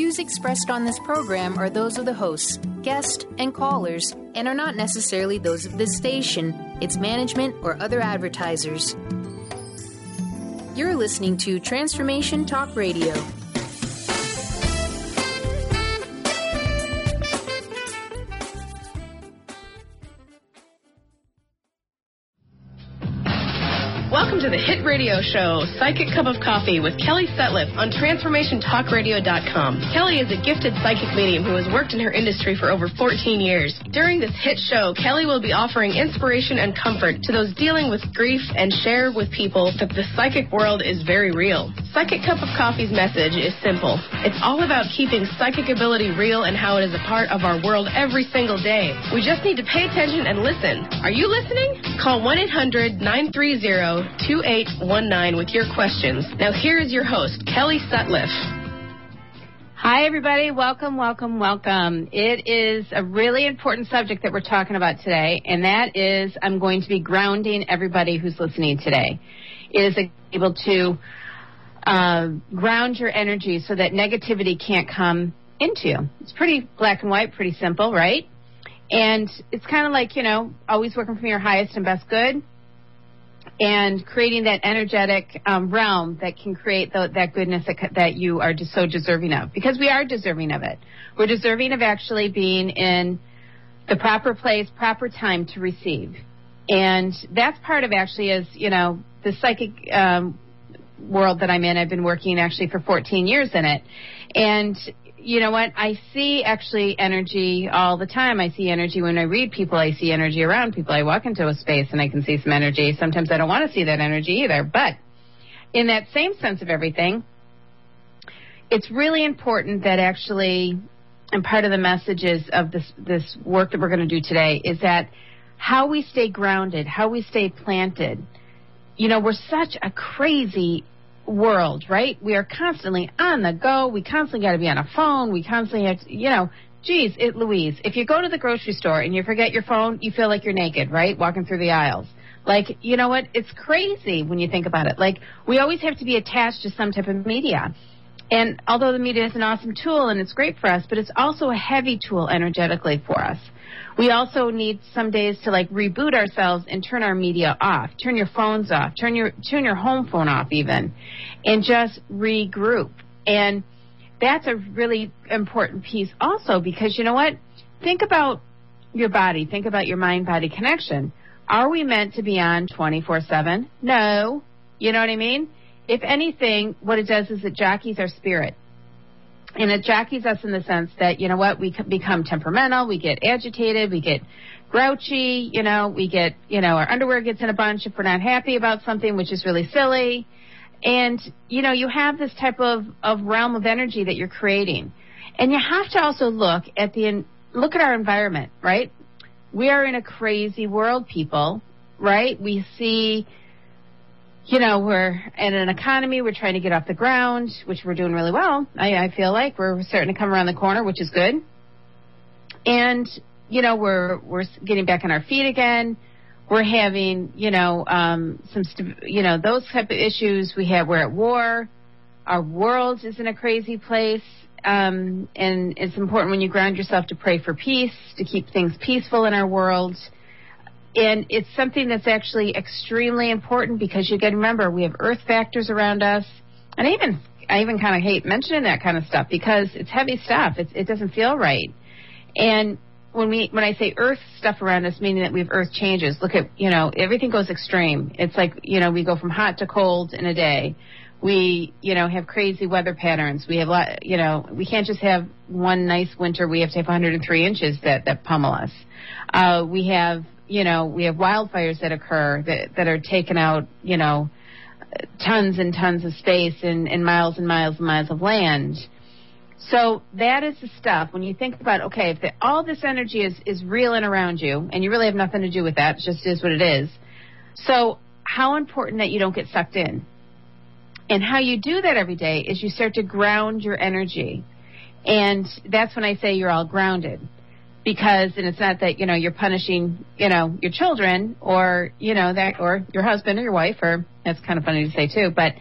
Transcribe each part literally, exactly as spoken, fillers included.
views expressed on this program are those of the hosts, guests, and callers, and are not necessarily those of this station, its management, or other advertisers. You're listening to Transformation Talk Radio. Welcome to the hit radio show, Psychic Cup of Coffee with Kelly Sutliff on Transformation Talk Radio dot com. Kelly is a gifted psychic medium who has worked in her industry for over fourteen years. During this hit show, Kelly will be offering inspiration and comfort to those dealing with grief and share with people that the psychic world is very real. Psychic Cup of Coffee's message is simple. It's all about keeping psychic ability real and how it is a part of our world every single day. We just need to pay attention and listen. Are you listening? Call one eight hundred nine three zero two eight one nine with your questions. Now here is your host, Kelly Sutliff. Hi, everybody. Welcome, welcome, welcome. It is a really important subject that we're talking about today, and that is I'm going to be grounding everybody who's listening today. It is able to uh, ground your energy so that negativity can't come into you. It's pretty black and white, pretty simple, right? And it's kind of like, you know, always working from your highest and best good and creating that energetic um, realm that can create the, that goodness that, that you are just so deserving of, because we are deserving of it. We're deserving of actually being in the proper place, proper time to receive. And that's part of actually is, you know, the psychic um, world that I'm in. I've been working actually for fourteen years in it. And you know what? I see actually energy all the time. I see energy when I read people. I see energy around people. I walk into a space and I can see some energy. Sometimes I don't want to see that energy either. But in that same sense of everything, it's really important that actually, and part of the messages of this, this work that we're going to do today is that how we stay grounded, how we stay planted. You know, we're such a crazy world, right? We are constantly on the go. We constantly got to be on a phone. We constantly have to, you know, geez, it, Louise, if you go to the grocery store and you forget your phone, you feel like you're naked, right? Walking through the aisles. Like, you know what? It's crazy when you think about it. Like, we always have to be attached to some type of media. And although the media is an awesome tool and it's great for us, but it's also a heavy tool energetically for us. We also need some days to like reboot ourselves and turn our media off, turn your phones off, turn your turn your home phone off even, and just regroup. And that's a really important piece also, because you know what? Think about your body. Think about your mind-body connection. Are we meant to be on twenty-four seven? No. You know what I mean? If anything, what it does is it jockeys our spirit. And it jockeys us in the sense that, you know what, we become temperamental, we get agitated, we get grouchy, you know, we get, you know, our underwear gets in a bunch if we're not happy about something, which is really silly. And, you know, you have this type of, of realm of energy that you're creating. And you have to also look at the, look at our environment, right? We are in a crazy world, people, right? We see, you know, we're in an economy, we're trying to get off the ground, which we're doing really well. I, I feel like we're starting to come around the corner, which is good. And, you know, we're we're getting back on our feet again. We're having, you know, um, some, st- you know, those type of issues. We have, we're at war. Our world is in a crazy place. Um, and it's important when you ground yourself to pray for peace, to keep things peaceful in our world. And it's something that's actually extremely important because you got to remember we have earth factors around us. And I even I even kind of hate mentioning that kind of stuff because it's heavy stuff. It's, it doesn't feel right. And when we when I say earth stuff around us, meaning that we have earth changes. Look at, you know, everything goes extreme. It's like, you know, we go from hot to cold in a day. We, you know, have crazy weather patterns. We have, lot, you know, we can't just have one nice winter. We have to have one hundred three inches that, that pummel us. Uh, we have, you know, we have wildfires that occur that, that are taking out, you know, tons and tons of space and, and miles and miles and miles of land. So that is the stuff. When you think about, okay, if the, all this energy is, is real and around you, and you really have nothing to do with that, it just is what it is. So how important that you don't get sucked in. And how you do that every day is you start to ground your energy. And that's when I say you're all grounded. Because, and it's not that, you know, you're punishing, you know, your children or, you know, that, or your husband or your wife, or that's kind of funny to say too, but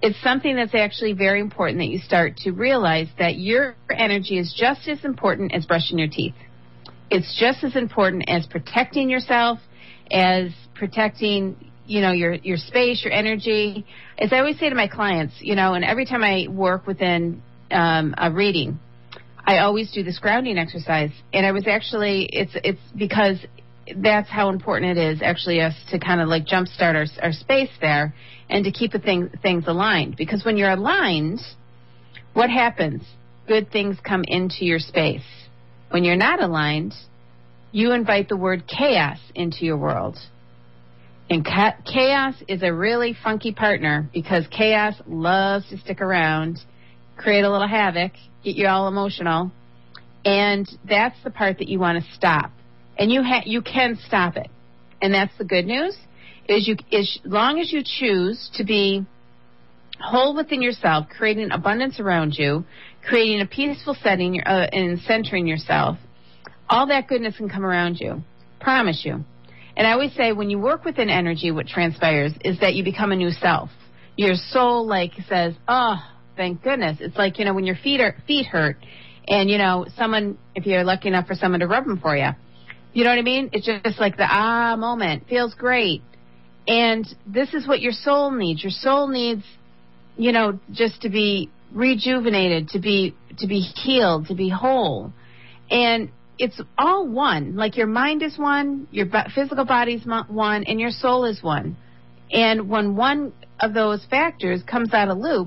it's something that's actually very important that you start to realize that your energy is just as important as brushing your teeth. It's just as important as protecting yourself, as protecting, you know, your, your space, your energy. As I always say to my clients, you know, and every time I work within um, a reading, I always do this grounding exercise. And I was actually, it's it's because that's how important it is actually us to kind of like jumpstart our, our space there and to keep the thing, things aligned. Because when you're aligned, what happens? Good things come into your space. When you're not aligned, you invite the word chaos into your world. And ca- chaos is a really funky partner because chaos loves to stick around, create a little havoc, get you all emotional, and that's the part that you want to stop. And you ha- you can stop it. And that's the good news, is you as long as you choose to be whole within yourself, creating abundance around you, creating a peaceful setting uh, and centering yourself, all that goodness can come around you. Promise you. And I always say when you work within energy, what transpires is that you become a new self. Your soul, like, says, oh, thank goodness. It's like, you know, when your feet are, feet hurt and, you know, someone, if you're lucky enough for someone to rub them for you, you know what I mean? It's just like the ah moment. Feels great. And this is what your soul needs. Your soul needs, you know, just to be rejuvenated, to be to be healed, to be whole. And it's all one. Like your mind is one, your physical body is one, and your soul is one. And when one of those factors comes out of loop,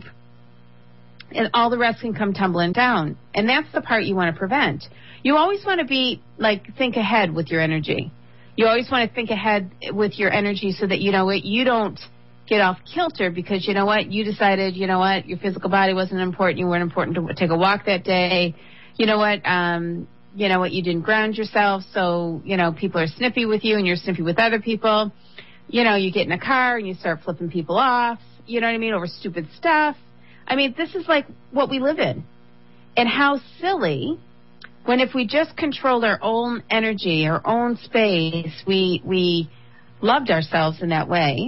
and all the rest can come tumbling down. And that's the part you want to prevent. You always want to be, like, think ahead with your energy. You always want to think ahead with your energy so that, you know what, you don't get off kilter because, you know what, you decided, you know what, your physical body wasn't important, you weren't important to take a walk that day. You know what, um, you know what, you didn't ground yourself, so, you know, people are snippy with you and you're snippy with other people. You know, you get in a car and you start flipping people off, you know what I mean, over stupid stuff. I mean, this is like what we live in. And how silly when if we just controlled our own energy, our own space, we we loved ourselves in that way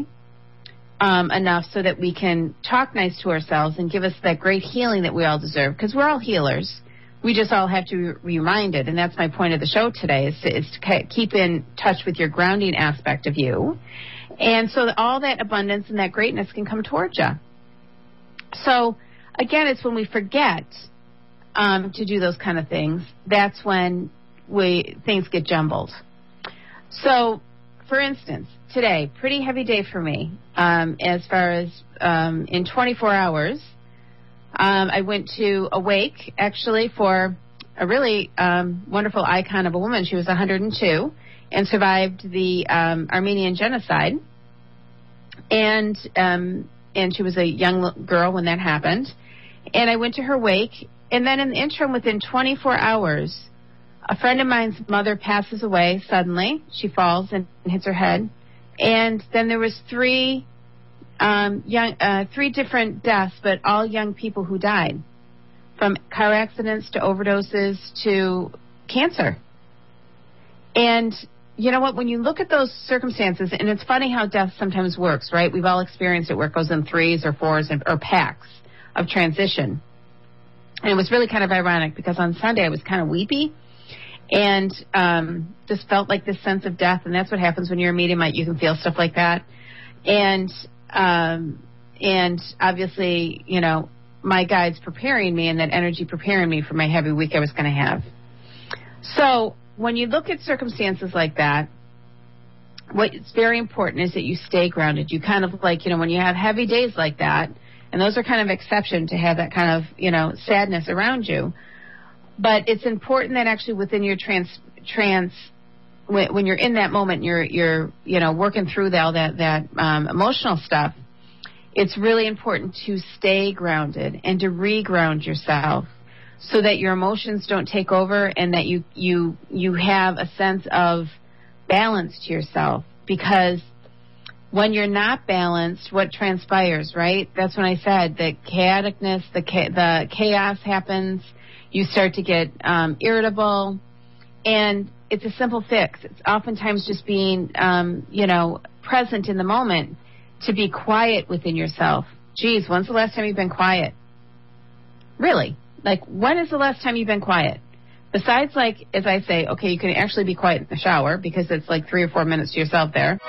um, enough so that we can talk nice to ourselves and give us that great healing that we all deserve. Because we're all healers. We just all have to be reminded. And that's my point of the show today, is to, is to keep in touch with your grounding aspect of you. And so that all that abundance and that greatness can come towards you. So, again, it's when we forget um, to do those kind of things, that's when we things get jumbled. So, for instance, today, pretty heavy day for me um, as far as um, in twenty-four hours. Um, I went to Awake, actually, for a really um, wonderful icon of a woman. She was one hundred two and survived the um, Armenian genocide. And... Um, And she was a young girl when that happened. And I went to her wake. And then in the interim, within twenty-four hours, a friend of mine's mother passes away suddenly. She falls and hits her head. And then there was three um, young, uh, three different deaths, but all young people who died, from car accidents to overdoses to cancer. And you know what, when you look at those circumstances, and it's funny how death sometimes works, right? We've all experienced it where it goes in threes or fours or packs of transition. And it was really kind of ironic because on Sunday I was kind of weepy and um, just felt like this sense of death. And that's what happens when you're a medium. You can feel stuff like that. And, um, and obviously, you know, my guides preparing me and that energy preparing me for my heavy week I was going to have. So when you look at circumstances like that, what's very important is that you stay grounded. You kind of like, you know, when you have heavy days like that, and those are kind of exception to have that kind of, you know, sadness around you. But it's important that actually within your trans, trans when, when you're in that moment, you're, you're, you know, working through all that, that um, emotional stuff, it's really important to stay grounded and to reground yourself, so that your emotions don't take over and that you, you you have a sense of balance to yourself. Because when you're not balanced, what transpires, right? That's when I said the chaoticness, the the chaos happens. You start to get um, irritable, and it's a simple fix. It's oftentimes just being, um, you know, present in the moment, to be quiet within yourself, geez, when's the last time you've been quiet? Really? Like, when is the last time you've been quiet? Besides, like, as I say, okay, you can actually be quiet in the shower because it's like three or four minutes to yourself there.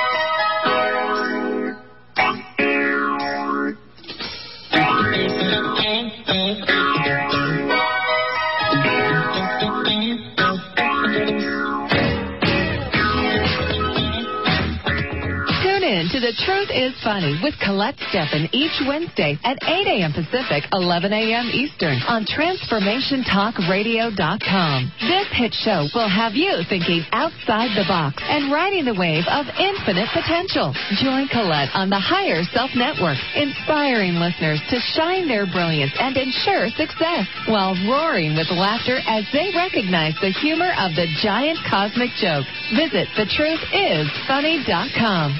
To The Truth is Funny with Colette Steffen each Wednesday at eight a.m. Pacific, eleven a.m. Eastern on Transformation Talk Radio dot com. This hit show will have you thinking outside the box and riding the wave of infinite potential. Join Colette on the Higher Self Network, inspiring listeners to shine their brilliance and ensure success while roaring with laughter as they recognize the humor of the giant cosmic joke. Visit the truth is funny dot com.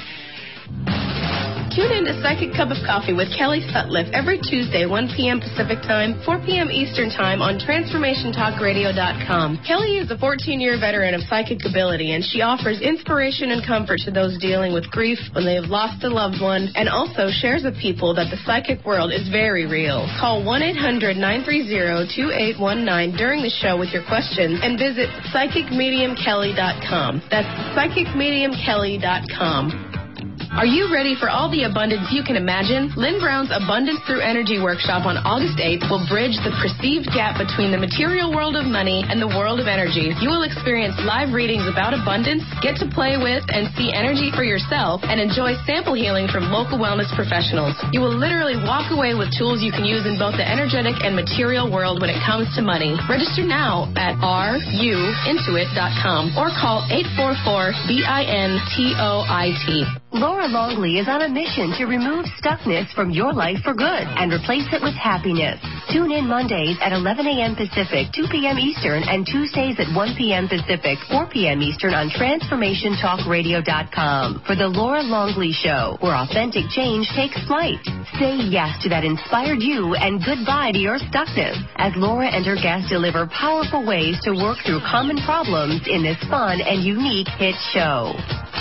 Tune in to Psychic Cup of Coffee with Kelly Sutliff every Tuesday, one p.m. Pacific Time, four p.m. Eastern Time on Transformation Talk Radio dot com. Kelly is a fourteen-year veteran of psychic ability, and she offers inspiration and comfort to those dealing with grief when they have lost a loved one, and also shares with people that the psychic world is very real. Call one eight hundred nine three zero two eight one nine during the show with your questions, and visit Psychic Medium Kelly dot com. That's Psychic Medium Kelly dot com. Are you ready for all the abundance you can imagine? Lynn Brown's Abundance Through Energy workshop on August eighth will bridge the perceived gap between the material world of money and the world of energy. You will experience live readings about abundance, get to play with and see energy for yourself, and enjoy sample healing from local wellness professionals. You will literally walk away with tools you can use in both the energetic and material world when it comes to money. Register now at r u intuit dot com or call eight four four B I N T O I T. Laura Longley is on a mission to remove stuckness from your life for good and replace it with happiness. Tune in Mondays at eleven a.m. Pacific, two p.m. Eastern, and Tuesdays at one p.m. Pacific, four p.m. Eastern on Transformation Talk Radio dot com for the Laura Longley Show, where authentic change takes flight. Say yes to that inspired you and goodbye to your stuckness as Laura and her guests deliver powerful ways to work through common problems in this fun and unique hit show.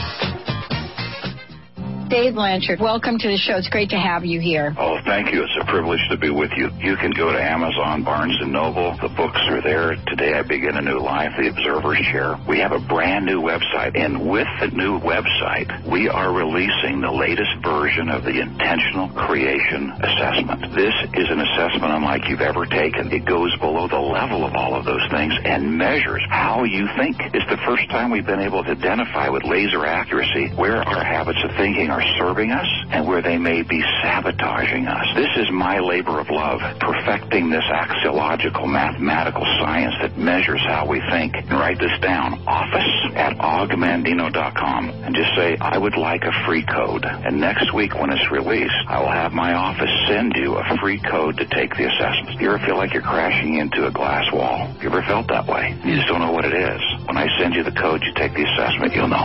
Dave Blanchard, welcome to the show. It's great to have you here. Oh, thank you. It's a privilege to be with you. You can go to Amazon, Barnes and Noble. The books are there. Today I Begin a New Life, The Observer's Chair. We have a brand new website, and with the new website, we are releasing the latest version of the Intentional Creation Assessment. This is an assessment unlike you've ever taken. It goes below the level of all of those things and measures how you think. It's the first time we've been able to identify with laser accuracy where our habits of thinking are serving us and where they may be sabotaging us. This is my labor of love, perfecting this axiological mathematical science that measures how we think. And write this down, office at augmandino dot com, and just say, I would like a free code. And next week when it's released, I will have my office send you a free code to take the assessment. You ever feel like you're crashing into a glass wall? You ever felt that way? You just don't know what it is. When I send you the code, you take the assessment, you'll know.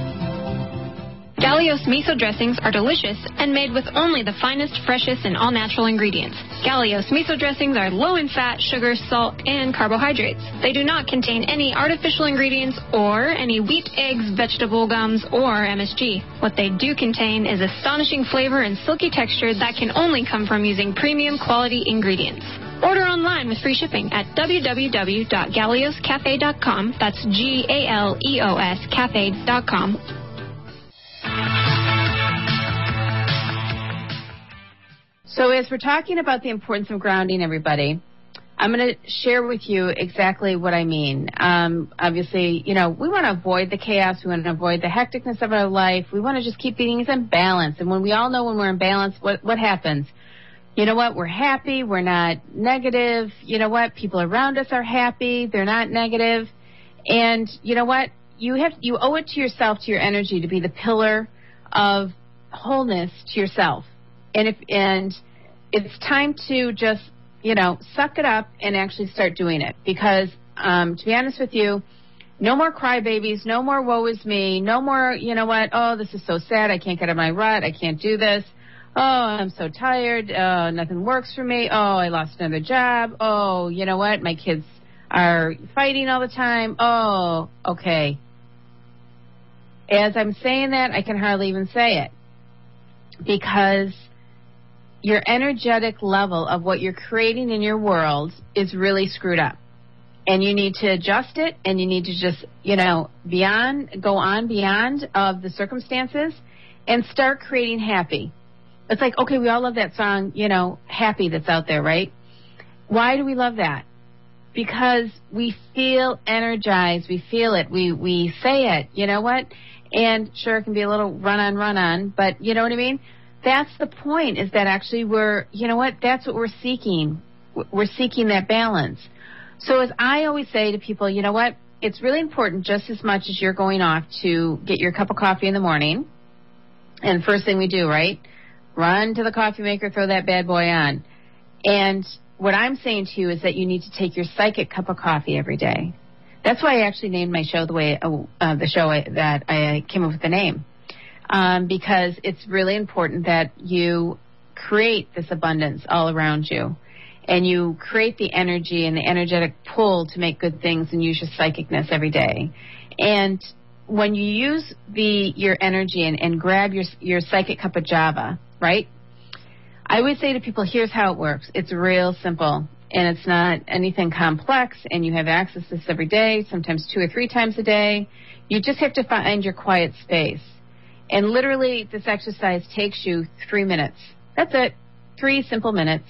Galios miso dressings are delicious and made with only the finest, freshest, and all-natural ingredients. Galios miso dressings are low in fat, sugar, salt, and carbohydrates. They do not contain any artificial ingredients or any wheat, eggs, vegetable gums, or M S G. What they do contain is astonishing flavor and silky texture that can only come from using premium quality ingredients. Order online with free shipping at w w w dot galeos cafe dot com. That's G A L E O S cafe dot com. So as we're talking about the importance of grounding, everybody, I'm going to share with you exactly what I mean. Um, obviously, you know, we want to avoid the chaos. We want to avoid the hecticness of our life. We want to just keep things in balance. And when we all know when we're in balance, what, what happens? You know what? We're happy. We're not negative. You know what? People around us are happy. They're not negative. And you know what? You have you owe it to yourself, to your energy, to be the pillar of wholeness to yourself. And if and it's time to just, you know, suck it up and actually start doing it. Because um, to be honest with you, no more crybabies, no more woe is me, no more, you know what, oh, this is so sad, I can't get out of my rut, I can't do this. Oh, I'm so tired, oh, nothing works for me, oh, I lost another job, oh, you know what, my kids are fighting all the time, oh, okay. As I'm saying that, I can hardly even say it. Because your energetic level of what you're creating in your world is really screwed up. And you need to adjust it, and you need to just, you know, beyond, go on beyond of the circumstances and start creating happy. It's like, okay, we all love that song, you know, Happy, that's out there, right? Why do we love that? Because we feel energized. We feel it. We we say it. You know what? And sure, it can be a little run-on, run-on, but you know what I mean? That's the point, is that actually we're, you know what? That's what we're seeking. We're seeking that balance. So as I always say to people, you know what? It's really important, just as much as you're going off to get your cup of coffee in the morning. And first thing we do, right? Run to the coffee maker, throw that bad boy on. And what I'm saying to you is that you need to take your psychic cup of coffee every day. That's why I actually named my show the way uh, the show I, that I came up with the name, um, because it's really important that you create this abundance all around you, and you create the energy and the energetic pull to make good things and use your psychicness every day. And when you use the your energy and, and grab your your psychic cup of Java, right? I always say to people, here's how it works. It's real simple, and it's not anything complex, and you have access to this every day, sometimes two or three times a day. You just have to find your quiet space. And literally, this exercise takes you three minutes. That's it. Three simple minutes.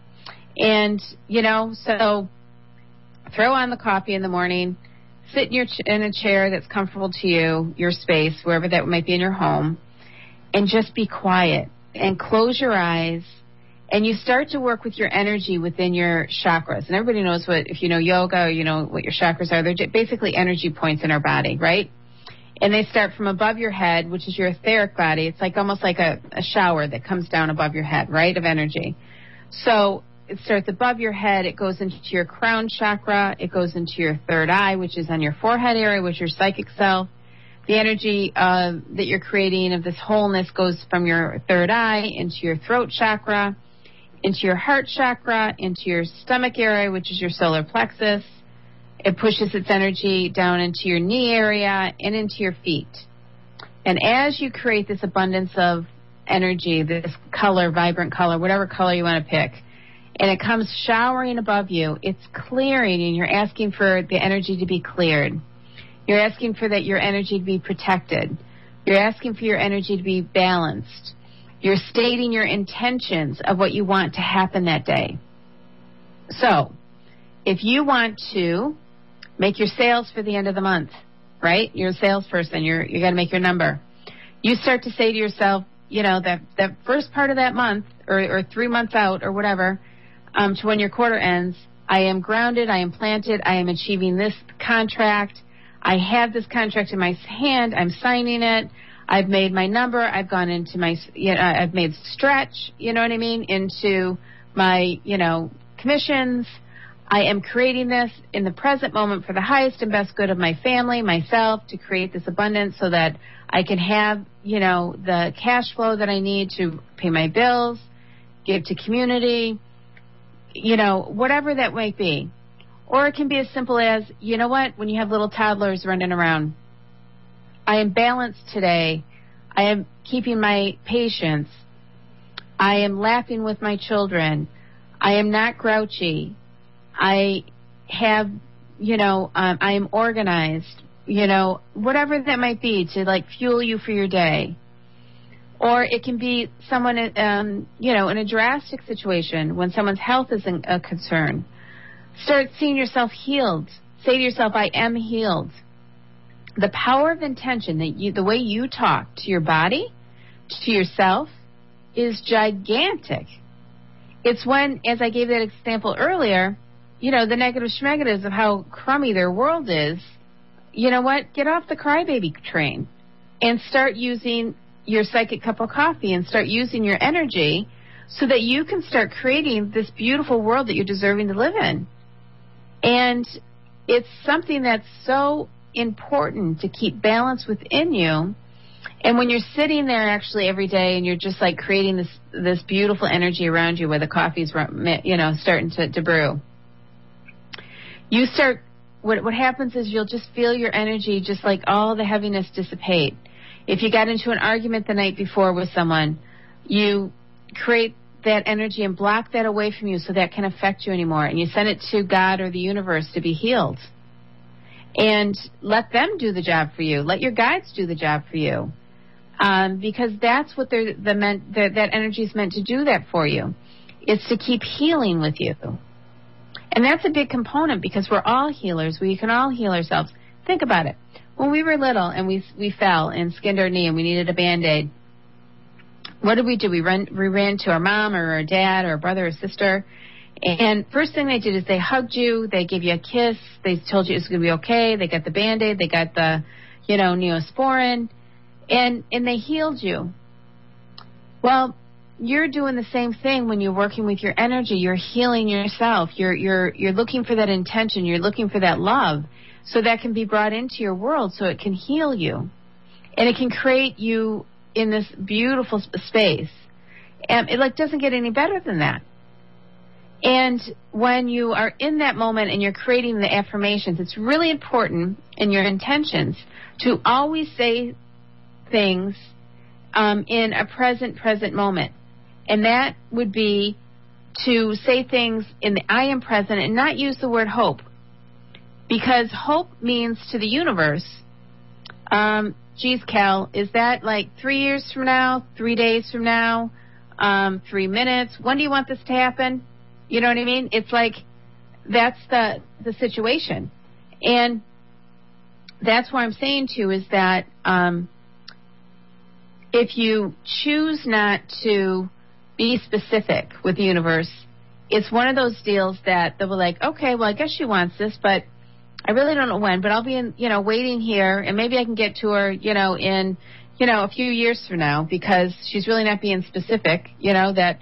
And, you know, so throw on the coffee in the morning, sit in, your ch- in a chair that's comfortable to you, your space, wherever that might be in your home, and just be quiet. And close your eyes, and you start to work with your energy within your chakras. And everybody knows what, if you know yoga, or you know what your chakras are. They're basically energy points in our body, right? And they start from above your head, which is your etheric body. It's like almost like a, a shower that comes down above your head, right, of energy. So it starts above your head. It goes into your crown chakra. It goes into your third eye, which is on your forehead area, which is your psychic self. The energy uh, that you're creating of this wholeness goes from your third eye into your throat chakra, into your heart chakra, into your stomach area, which is your solar plexus. It pushes its energy down into your knee area and into your feet. And as you create this abundance of energy, this color, vibrant color, whatever color you want to pick, and it comes showering above you, it's clearing, and you're asking for the energy to be cleared. You're asking for that your energy to be protected. You're asking for your energy to be balanced. You're stating your intentions of what you want to happen that day. So, if you want to make your sales for the end of the month, right? You're a salesperson. You're you got to make your number. You start to say to yourself, you know, that that first part of that month, or, or three months out, or whatever, um, to when your quarter ends, I am grounded. I am planted. I am achieving this contract. I have this contract in my hand. I'm signing it. I've made my number. I've gone into my, you know, I've made stretch, you know what I mean, into my, you know, commissions. I am creating this in the present moment for the highest and best good of my family, myself, to create this abundance so that I can have, you know, the cash flow that I need to pay my bills, give to community, you know, whatever that might be. Or it can be as simple as, you know what, when you have little toddlers running around, I am balanced today. I am keeping my patience. I am laughing with my children. I am not grouchy. I have, you know, um, I am organized, you know, whatever that might be to, like, fuel you for your day. Or it can be someone, um, you know, in a drastic situation when someone's health is a concern. Start seeing yourself healed. Say to yourself, I am healed. The power of intention, that you, the way you talk to your body, to yourself, is gigantic. It's when, as I gave that example earlier, you know, the negative schmegatives of how crummy their world is, you know what? Get off the crybaby train and start using your psychic cup of coffee and start using your energy so that you can start creating this beautiful world that you're deserving to live in. And it's something that's so important to keep balance within you. And when you're sitting there actually every day and you're just like creating this this beautiful energy around you where the coffee's, you know, starting to, to brew, you start, what what happens is you'll just feel your energy, just like all the heaviness dissipate. If you got into an argument the night before with someone, you create that energy and block that away from you so that can affect you anymore. And you send it to God or the universe to be healed. And let them do the job for you. Let your guides do the job for you. Um, because that's what they're, the meant, the, that energy is meant to do that for you. It's to keep healing with you. And that's a big component because we're all healers. We can all heal ourselves. Think about it. When we were little and we we fell and skinned our knee and we needed a Band-Aid, what did we do? We ran, we ran to our mom or our dad or our brother or sister. And first thing they did is they hugged you. They gave you a kiss. They told you it was going to be okay. They got the Band-Aid. They got the, you know, Neosporin. And, and they healed you. Well, you're doing the same thing when you're working with your energy. You're healing yourself. You're, you're, you're looking for that intention. You're looking for that love so that can be brought into your world so it can heal you. And it can create you in this beautiful space. And it like doesn't get any better than that. And when you are in that moment and you're creating the affirmations, it's really important in your intentions to always say things um, in a present, present moment. And that would be to say things in the I am present and not use the word hope. Because hope means to the universe, um, geez, Cal, is that like three years from now, three days from now, um, three minutes? When do you want this to happen? You know what I mean? It's like that's the the situation. And that's what I'm saying to you is that um, if you choose not to be specific with the universe, it's one of those deals that they'll be like, okay, well, I guess she wants this, but I really don't know when, but I'll be in, you know, waiting here, and maybe I can get to her, you know, in, you know, a few years from now because she's really not being specific, you know, that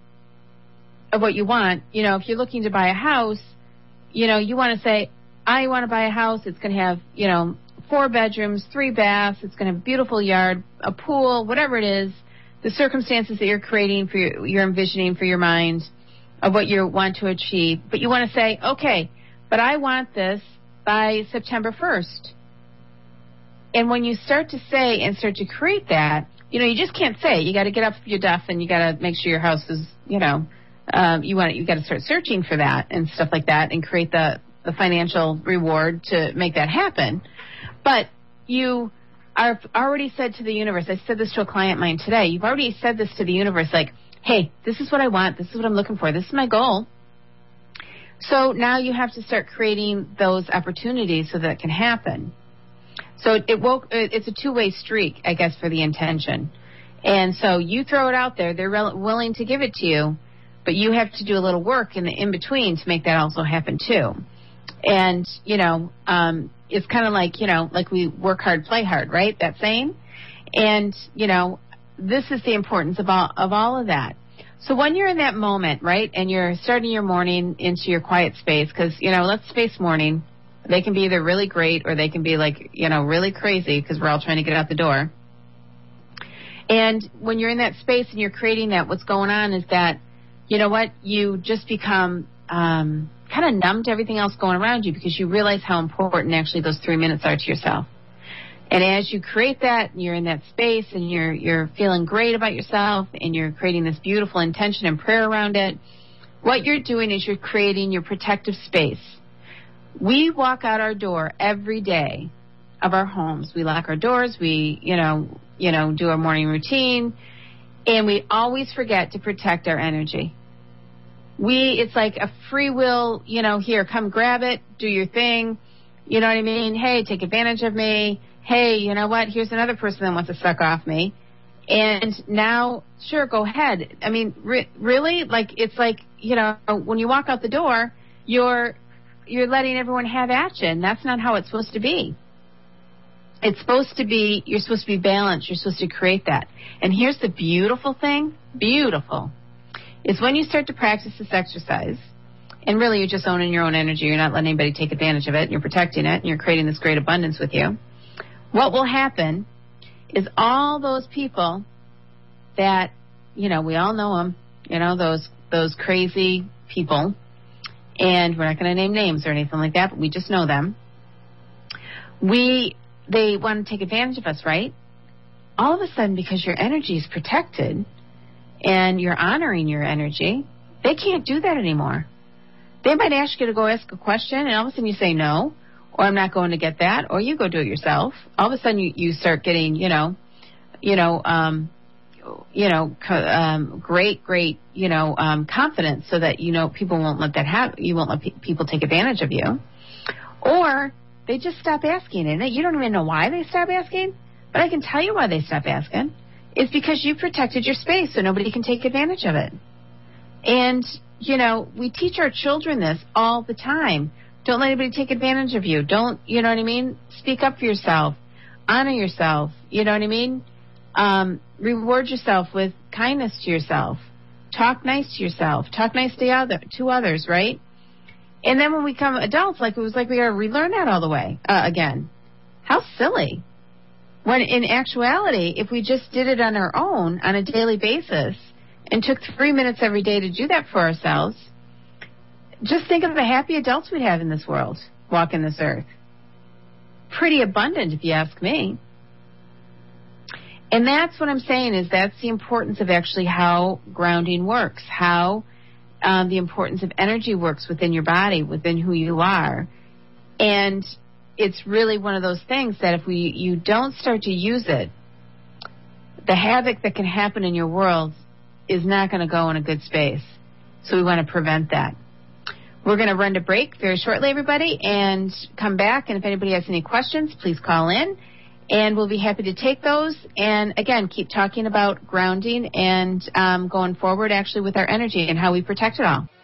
of what you want. You know, if you're looking to buy a house, you know, you want to say, I want to buy a house. It's going to have, you know, four bedrooms, three baths. It's going to have a beautiful yard, a pool, whatever it is, the circumstances that you're creating for your, you're envisioning for your mind of what you want to achieve. But you want to say, okay, but I want this by September first. And when you start to say and start to create that, you know, you just can't say. You got to get up your duff and you got to make sure your house is, you know, um, you want you got to start searching for that and stuff like that and create the, the financial reward to make that happen. But you are already said to the universe, I said this to a client of mine today, you've already said this to the universe, like, hey, this is what I want, this is what I'm looking for, this is my goal. So now you have to start creating those opportunities so that it can happen. So it will, it's a two-way streak, I guess, for the intention. And so you throw it out there, they're re- willing to give it to you, but you have to do a little work in the in-between to make that also happen too. And, you know, um, it's kind of like, you know, like we work hard, play hard, right? That saying. And, you know, this is the importance of all, of all of that. So when you're in that moment, right, and you're starting your morning into your quiet space, because, you know, let's face morning, they can be either really great or they can be like, you know, really crazy because we're all trying to get out the door. And when you're in that space and you're creating that, what's going on is that, you know what, you just become um, kind of numb to everything else going around you because you realize how important actually those three minutes are to yourself. And as you create that, and you're in that space, and you're you're feeling great about yourself, and you're creating this beautiful intention and prayer around it, what you're doing is you're creating your protective space. We walk out our door every day of our homes. We lock our doors. We, you know, you know, do our morning routine, and we always forget to protect our energy. We, it's like a free will, you know, here, come grab it, do your thing. You know what I mean? Hey, take advantage of me. Hey, you know what? Here's another person that wants to suck off me. And now, sure, go ahead. I mean, re- really? Like, it's like, you know, when you walk out the door, you're you're letting everyone have action. That's not how it's supposed to be. It's supposed to be, you're supposed to be balanced. You're supposed to create that. And here's the beautiful thing, beautiful, is when you start to practice this exercise, and really you're just owning your own energy. You're not letting anybody take advantage of it. And you're protecting it. And you're creating this great abundance with you. What will happen is all those people that, you know, we all know them, you know, those those crazy people, and we're not going to name names or anything like that, but we just know them. We, they want to take advantage of us, right? All of a sudden, because your energy is protected and you're honoring your energy, they can't do that anymore. They might ask you to go ask a question, and all of a sudden you say no, or I'm not going to get that, or you go do it yourself. All of a sudden you, you start getting, you know, you know, um, you know, um, great, great, you know, um, confidence, so that, you know, people won't let that happen. You won't let pe- people take advantage of you. Or they just stop asking, and you don't even know why they stop asking, but I can tell you why they stop asking. It's because you protected your space so nobody can take advantage of it. And, you know, we teach our children this all the time. Don't let anybody take advantage of you. Don't, you know what I mean? Speak up for yourself. Honor yourself. You know what I mean? Um, reward yourself with kindness to yourself. Talk nice to yourself. Talk nice to, other, to others, right? And then when we become adults, like it was like we got to relearn that all the way uh, again. How silly. When in actuality, if we just did it on our own on a daily basis and took three minutes every day to do that for ourselves, just think of the happy adults we'd have in this world, walking this earth. Pretty abundant, if you ask me. And that's what I'm saying, is that's the importance of actually how grounding works, how um, the importance of energy works within your body, within who you are. And it's really one of those things that if we you don't start to use it, the havoc that can happen in your world is not going to go in a good space. So we want to prevent that. We're going to run to break very shortly, everybody, and come back. And if anybody has any questions, please call in, and we'll be happy to take those. And, again, keep talking about grounding and um, going forward, actually, with our energy and how we protect it all.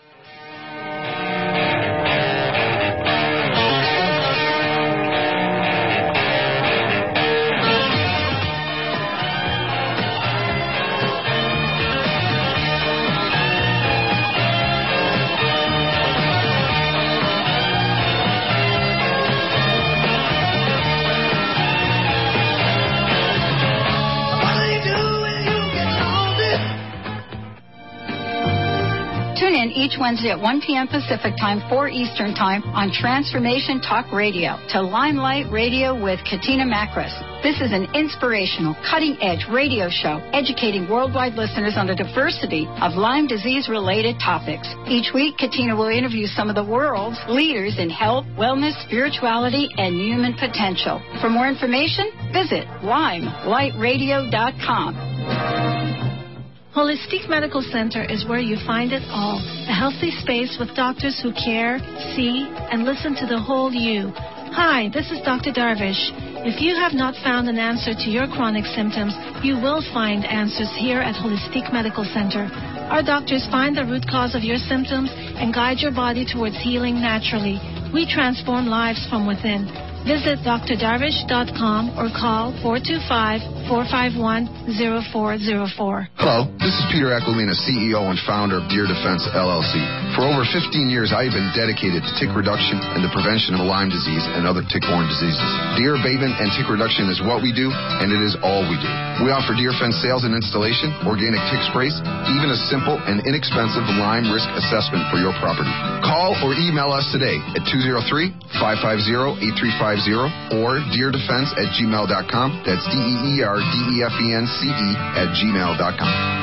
Each Wednesday at one p.m. Pacific Time, four Eastern Time on Transformation Talk Radio to Limelight Radio with Katina Makris. This is an inspirational, cutting-edge radio show educating worldwide listeners on the diversity of Lyme disease-related topics. Each week, Katina will interview some of the world's leaders in health, wellness, spirituality, and human potential. For more information, visit limelight radio dot com. Holistic Medical Center is where you find it all. A healthy space with doctors who care, see, and listen to the whole you. Hi, this is Doctor Darvish. If you have not found an answer to your chronic symptoms, you will find answers here at Holistic Medical Center. Our doctors find the root cause of your symptoms and guide your body towards healing naturally. We transform lives from within. Visit d r darvish dot com or call four two five, four five one, zero four zero four. Hello, this is Peter Aquilina, C E O and founder of Deer Defense, L L C. For over fifteen years, I have been dedicated to tick reduction and the prevention of Lyme disease and other tick-borne diseases. Deer abatement and tick reduction is what we do, and it is all we do. We offer deer fence sales and installation, organic tick sprays, even a simple and inexpensive Lyme risk assessment for your property. Call or email us today at two oh three, five five zero, eight three five zero or deer defense at gmail dot com. That's D E E R D E F E N C E at gmail dot com.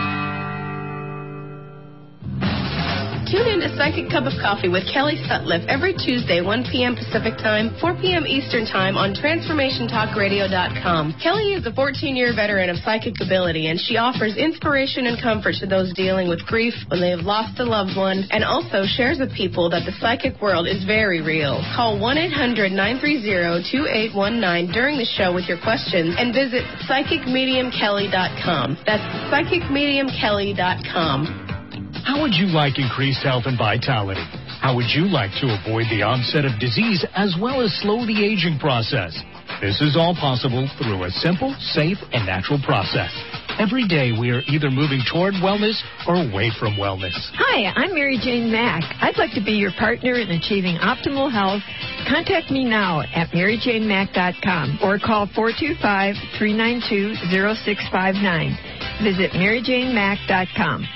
Tune in to Psychic Cup of Coffee with Kelly Sutliff every Tuesday, one p.m. Pacific Time, four p.m. Eastern Time on Transformation Talk Radio dot com. Kelly is a fourteen-year veteran of psychic ability, and she offers inspiration and comfort to those dealing with grief when they have lost a loved one, and also shares with people that the psychic world is very real. Call one eight hundred, nine three zero, two eight one nine during the show with your questions, and visit Psychic Medium Kelly dot com. That's Psychic Medium Kelly dot com. How would you like increased health and vitality? How would you like to avoid the onset of disease as well as slow the aging process? This is all possible through a simple, safe, and natural process. Every day we are either moving toward wellness or away from wellness. Hi, I'm Mary Jane Mack. I'd like to be your partner in achieving optimal health. Contact me now at mary jane mack dot com or call four two five, three nine two, zero six five nine. Visit mary jane mack dot com.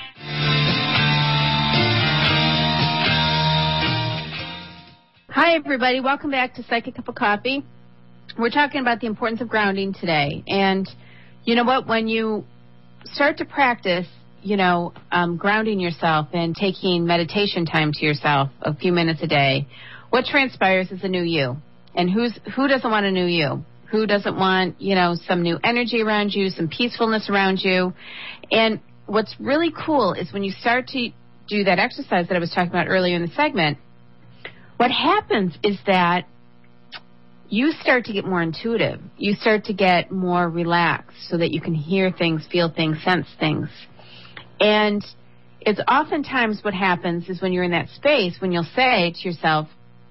Hi, everybody. Welcome back to Psychic Cup of Coffee. We're talking about the importance of grounding today. And you know what? When you start to practice you know, um, grounding yourself and taking meditation time to yourself a few minutes a day, what transpires is a new you. And who's who doesn't want a new you? Who doesn't want, you know, some new energy around you, some peacefulness around you? And what's really cool is when you start to do that exercise that I was talking about earlier in the segment, what happens is that you start to get more intuitive. You start to get more relaxed so that you can hear things, feel things, sense things. And it's oftentimes what happens is when you're in that space, when you'll say to yourself,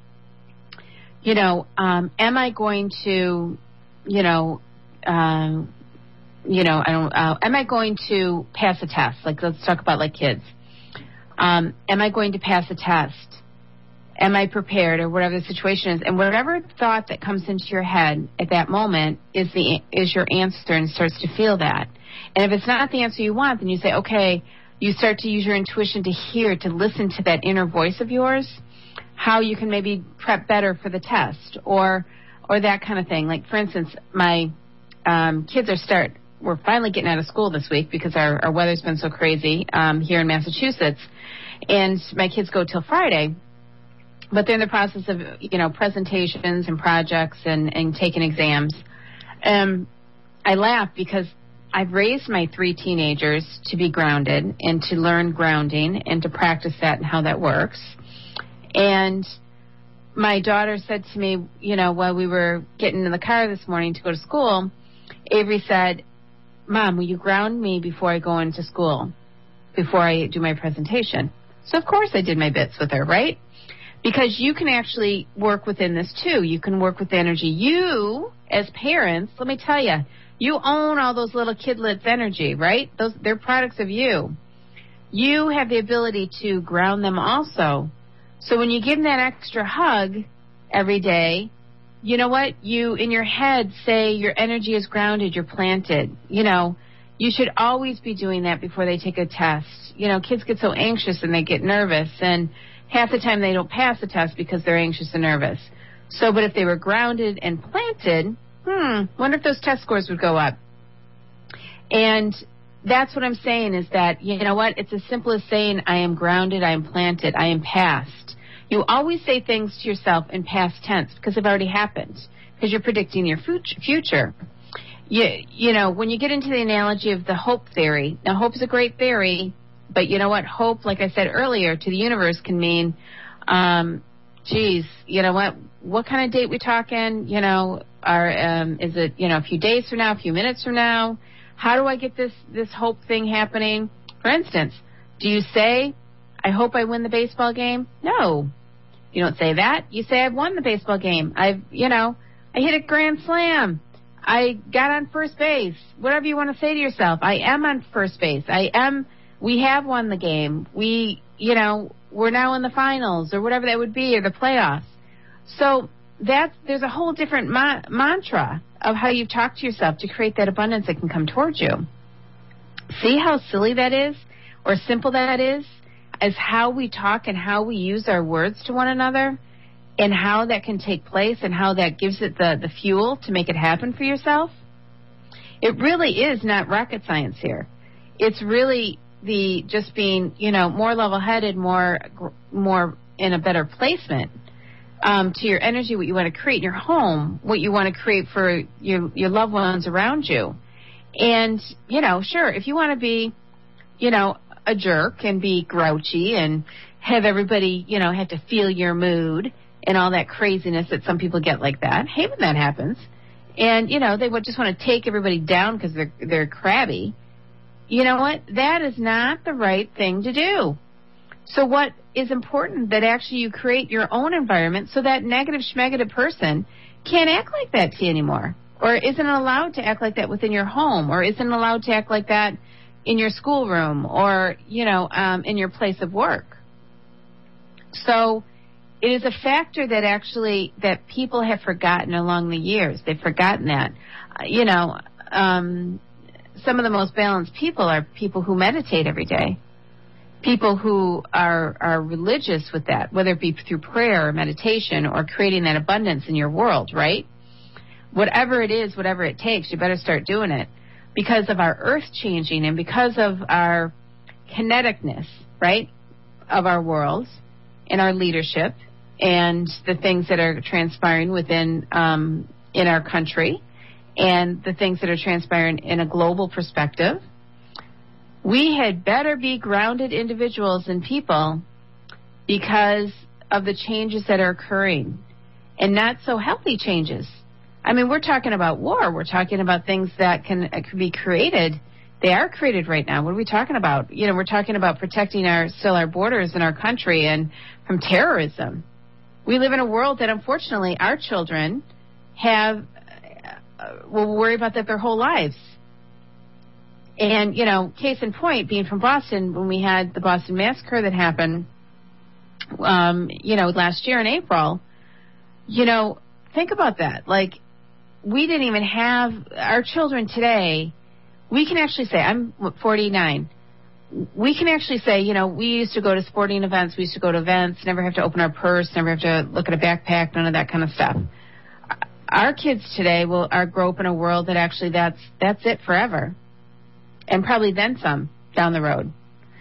you know, um, am I going to, you know, uh, you know, I don't, uh, am I going to pass a test? Like, let's talk about like kids. Um, am I going to pass a test? Am I prepared, or whatever the situation is? And whatever thought that comes into your head at that moment is the is your answer, and starts to feel that. And if it's not the answer you want, then you say, okay, you start to use your intuition to hear, to listen to that inner voice of yours, how you can maybe prep better for the test, or or that kind of thing. Like, for instance, my um, kids are start, we're finally getting out of school this week because our, our weather's been so crazy um, here in Massachusetts. And my kids go till Friday. But they're in the process of, you know, presentations and projects and, and taking exams. Um, I laugh because I've raised my three teenagers to be grounded and to learn grounding and to practice that and how that works. And my daughter said to me, you know, while we were getting in the car this morning to go to school, Avery said, Mom, will you ground me before I go into school, before I do my presentation? So, of course, I did my bits with her, right? Because you can actually work within this, too. You can work with energy. You, as parents, let me tell you, you own all those little kidlets' energy, right? Those they're products of you. You have the ability to ground them also. So when you give them that extra hug every day, you know what? You, in your head, say your energy is grounded, you're planted. You know, you should always be doing that before they take a test. You know, kids get so anxious and they get nervous, and half the time they don't pass the test because they're anxious and nervous. So, but if they were grounded and planted, hmm, wonder if those test scores would go up. And that's what I'm saying is that, you know what, it's as simple as saying, I am grounded, I am planted, I am past. You always say things to yourself in past tense because they've already happened, because you're predicting your future. You, you know, when you get into the analogy of the hope theory, now hope is a great theory, but you know what? Hope, like I said earlier, to the universe can mean, um, geez, you know what? What kind of date we talking? You know, are, um, is it, you know, a few days from now, a few minutes from now? How do I get this, this hope thing happening? For instance, do you say, I hope I win the baseball game? No. You don't say that. You say, I've won the baseball game. I've, you know, I hit a grand slam. I got on first base. Whatever you want to say to yourself. I am on first base. I am... We have won the game. We, you know, we're now in the finals or whatever that would be, or the playoffs. So that's, there's a whole different ma- mantra of how you talk to yourself to create that abundance that can come towards you. See how silly that is, or simple that is, as how we talk and how we use our words to one another, and how that can take place and how that gives it the, the fuel to make it happen for yourself. It really is not rocket science here. It's really the just being, you know, more level-headed, more more in a better placement um, to your energy, what you want to create in your home, what you want to create for your your loved ones around you. And, you know, sure, if you want to be, you know, a jerk and be grouchy and have everybody, you know, have to feel your mood and all that craziness that some people get like that, hey, when that happens. And, you know, they would just want to take everybody down because they're they're crabby. You know what? That is not the right thing to do. So what is important that actually you create your own environment so that negative schmegative person can't act like that to you anymore, or isn't allowed to act like that within your home, or isn't allowed to act like that in your schoolroom, or, you know, um, in your place of work. So it is a factor that actually that people have forgotten along the years. They've forgotten that. Uh, you know, um, some of the most balanced people are people who meditate every day, people who are are religious with that, whether it be through prayer or meditation or creating that abundance in your world, right? Whatever it is, whatever it takes, you better start doing it because of our earth changing and because of our kineticness, right, of our world and our leadership and the things that are transpiring within um, in our country and the things that are transpiring in a global perspective, we had better be grounded individuals and people because of the changes that are occurring, and not so healthy changes. I mean, we're talking about war. We're talking about things that can, uh, can be created. They are created right now. What are we talking about? You know, we're talking about protecting our still our borders in our country and from terrorism. We live in a world that, unfortunately, our children have uh, will worry about that their whole lives. And, you know, case in point, being from Boston, when we had the Boston Massacre that happened, um, you know, last year in April, you know, think about that. Like, we didn't even have our children today. We can actually say, I'm forty-nine. We can actually say, you know, we used to go to sporting events. We used to go to events, never have to open our purse, never have to look at a backpack, none of that kind of stuff. Our kids today will are grow up in a world that actually that's that's it forever. And probably then some down the road.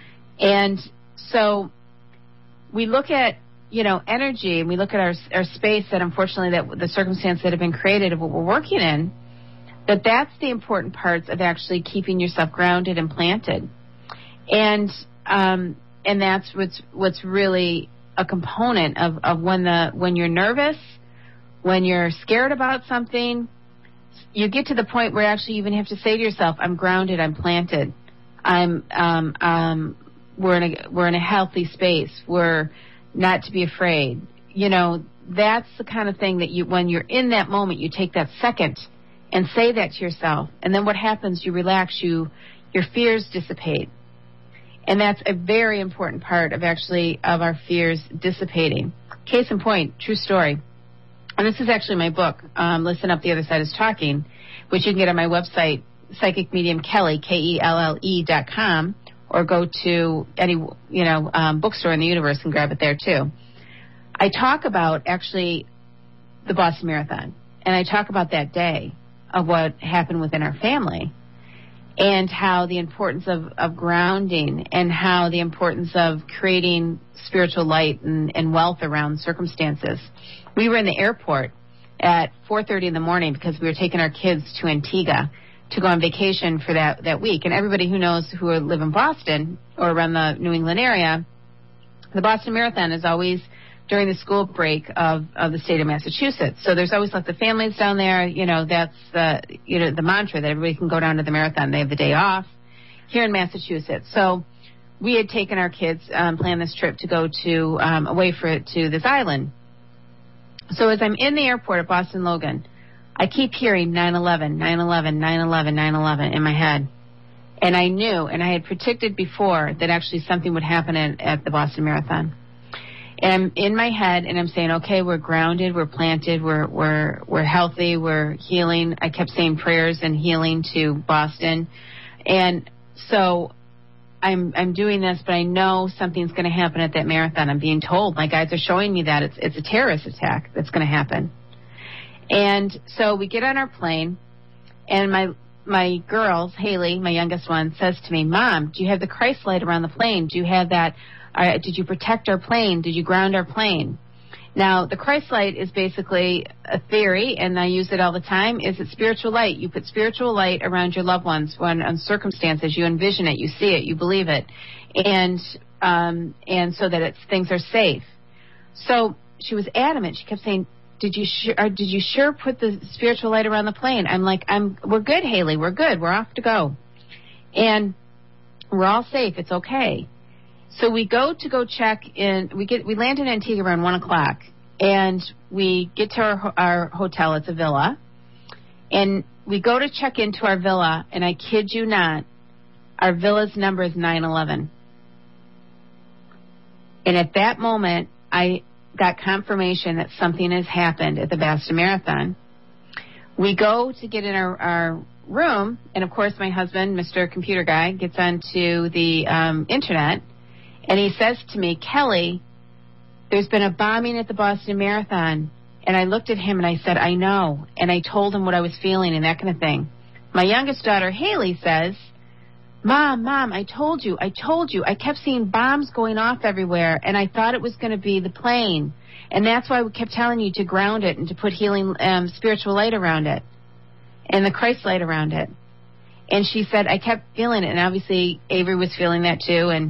And so we look at, you know, energy, and we look at our our space that, unfortunately, that the circumstance that have been created of what we're working in, that that's the important parts of actually keeping yourself grounded and planted. And um, and that's what's what's really a component of, of when the when you're nervous, when you're scared about something, you get to the point where actually you even have to say to yourself, I'm grounded, I'm planted, I'm um, um, we're in a we're in a healthy space, we're not to be afraid. You know, that's the kind of thing that you, when you're in that moment, you take that second and say that to yourself. And then what happens? You relax, you your fears dissipate. And that's a very important part of actually of our fears dissipating. Case in point, true story. And this is actually my book, um, Listen Up, the Other Side is Talking, which you can get on my website, Psychic Medium Kelly, K E L L E dot com, or go to any, you know, um, bookstore in the universe and grab it there too. I talk about actually the Boston Marathon, and I talk about that day of what happened within our family and how the importance of, of grounding and how the importance of creating spiritual light and, and wealth around circumstances. We were in the airport at four thirty in the morning because we were taking our kids to Antigua to go on vacation for that, that week. And everybody who knows who live in Boston or around the New England area, the Boston Marathon is always during the school break of, of the state of Massachusetts. So there's always lots of families down there. You know, that's the, you know, the mantra that everybody can go down to the marathon. They have the day off here in Massachusetts. So we had taken our kids, um, planned this trip to go to, um, away for to this island. So as I'm in the airport at Boston Logan, I keep hearing nine eleven, nine eleven, nine eleven, nine eleven in my head. And I knew, and I had predicted before, that actually something would happen at, at the Boston Marathon. And I'm in my head, and I'm saying, okay, we're grounded, we're planted, we're we're we're healthy, we're healing. I kept saying prayers and healing to Boston. And so I'm I'm doing this, but I know something's going to happen at that marathon. I'm being told. My guides are showing me that it's it's a terrorist attack that's going to happen. And so we get on our plane, and my my girls, Haley, my youngest one, says to me, Mom, do you have the Christ light around the plane? Do you have that? Uh, did you protect our plane? Did you ground our plane? Now, the Christ light is basically a theory, and I use it all the time, is it's spiritual light. You put spiritual light around your loved ones when on circumstances, you envision it, you see it, you believe it, and um, and so that it's things are safe. So she was adamant. She kept saying, Did you sure? Or did you sure put the spiritual light around the plane? I'm like, I'm. We're good, Haley. We're good. We're off to go, and we're all safe. It's okay. So we go to go check in. We get we land in Antigua around one o'clock, and we get to our our hotel. It's a villa, and we go to check into our villa. And I kid you not, our villa's number is nine eleven. And at that moment, I got confirmation that something has happened at the Boston Marathon. We go to get in our, our room, and of course my husband, Mister Computer Guy, gets onto the um, internet, and he says to me, Kelly, there's been a bombing at the Boston Marathon. And I looked at him and I said, I know. And I told him what I was feeling and that kind of thing. My youngest daughter, Haley, says, Mom, Mom, I told you, I told you. I kept seeing bombs going off everywhere, and I thought it was going to be the plane. And that's why we kept telling you to ground it and to put healing um, spiritual light around it and the Christ light around it. And she said, I kept feeling it. And obviously Avery was feeling that too. And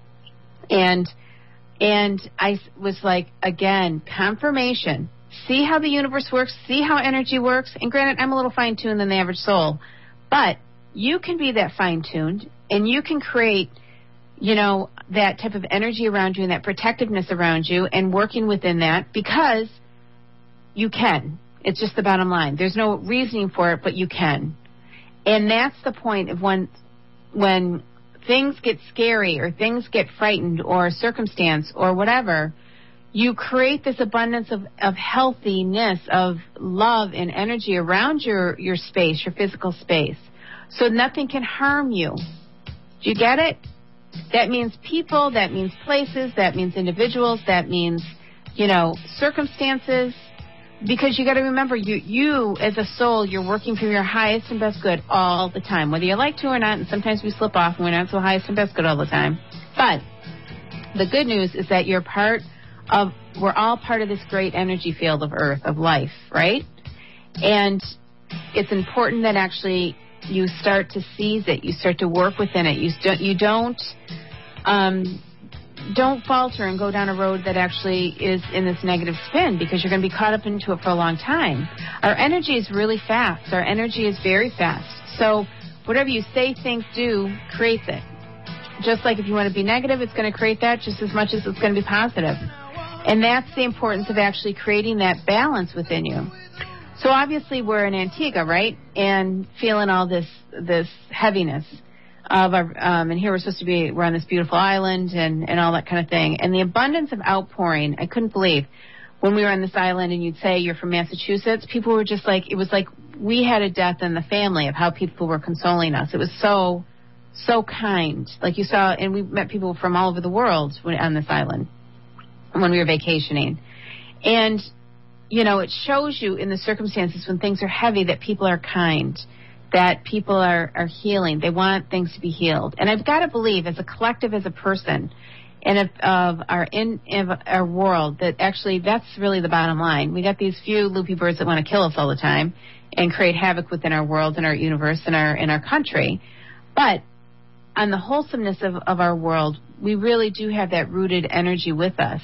and and I was like, again, confirmation. See how the universe works. See how energy works. And granted, I'm a little fine-tuned than the average soul. But you can be that fine-tuned, and you can create, you know, that type of energy around you and that protectiveness around you and working within that because you can. It's just the bottom line. There's no reasoning for it, but you can. And that's the point of when when things get scary or things get frightened or circumstance or whatever, you create this abundance of, of healthiness, of love and energy around your, your space, your physical space, so nothing can harm you. Do you get it? That means people, that means places, that means individuals, that means, you know, circumstances. Because you got to remember, you, you as a soul, you're working for your highest and best good all the time, whether you like to or not. And sometimes we slip off and we're not so highest and best good all the time. But the good news is that you're part of, we're all part of this great energy field of Earth, of life, right? And it's important that actually you start to seize it. You start to work within it. You don't, you don't, um, don't falter and go down a road that actually is in this negative spin, because you're going to be caught up into it for a long time. Our energy is really fast. Our energy is very fast. So whatever you say, think, do, creates it. Just like if you want to be negative, it's going to create that just as much as it's going to be positive. And that's the importance of actually creating that balance within you. So obviously we're in Antigua, right? And feeling all this this heaviness of our, um, and here we're supposed to be, we're on this beautiful island and, and all that kind of thing. And the abundance of outpouring, I couldn't believe. When we were on this island and you'd say you're from Massachusetts, people were just like, it was like we had a death in the family of how people were consoling us. It was so, so kind. Like you saw, and we met people from all over the world when, on this island when we were vacationing. And, you know, it shows you in the circumstances when things are heavy that people are kind, that people are, are healing. They want things to be healed. And I've got to believe, as a collective, as a person, and of, of our in of our world, that actually that's really the bottom line. We got these few loopy birds that want to kill us all the time and create havoc within our world and our universe and our in our country. But on the wholesomeness of, of our world, we really do have that rooted energy with us.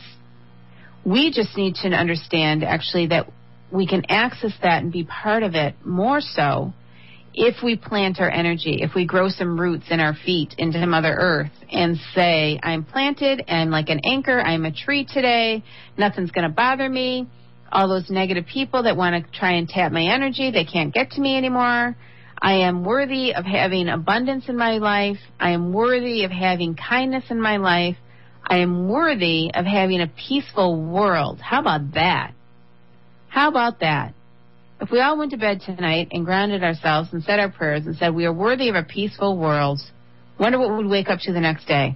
We just need to understand, actually, that we can access that and be part of it more so if we plant our energy, if we grow some roots in our feet into Mother Earth and say, I'm planted and like an anchor, I'm a tree today, nothing's going to bother me. All those negative people that want to try and tap my energy, they can't get to me anymore. I am worthy of having abundance in my life. I am worthy of having kindness in my life. I am worthy of having a peaceful world. How about that? How about that? If we all went to bed tonight and grounded ourselves and said our prayers and said we are worthy of a peaceful world, wonder what we'd wake up to the next day.